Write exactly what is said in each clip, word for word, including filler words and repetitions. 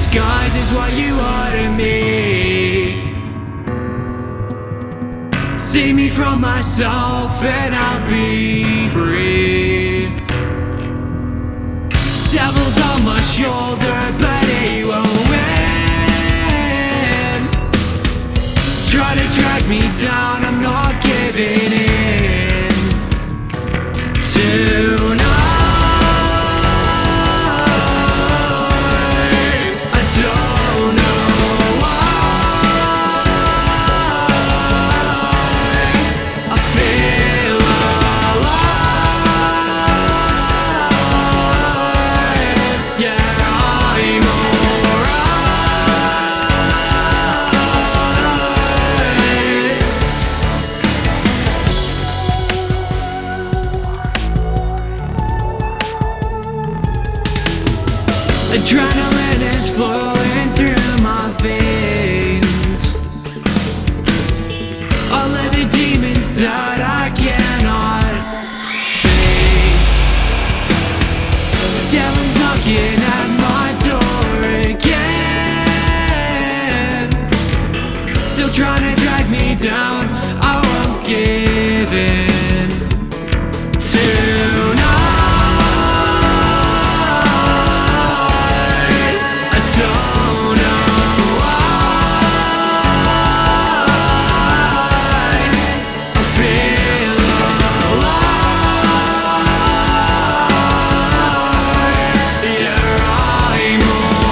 disguise is what you are to me. Save me from myself and I'll be free. Devil's on my shoulder, but he won't win. Try to drag me down, I'm not giving in. Tonight I don't know why I feel alive. Yeah, I'm alright. Adrenaline is flowing through my veins. All of the demons that I cannot face. The devil's knocking at my door again. Still trying to drag me down, I won't give in. Tonight don't know why I feel alive. Yeah, I'm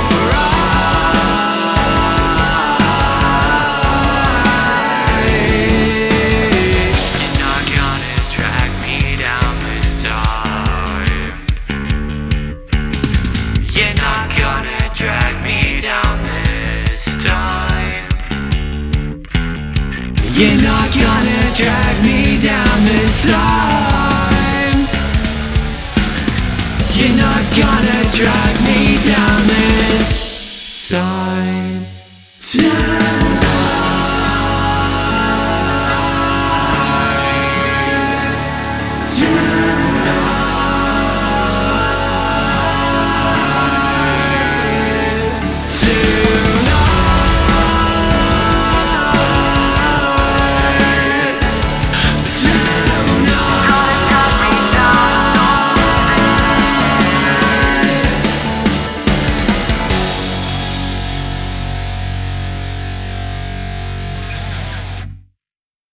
alright. You're not gonna drag me down this time. You're not gonna drag me down this time. You're not gonna drag me down this time. You're not gonna drag me down this time.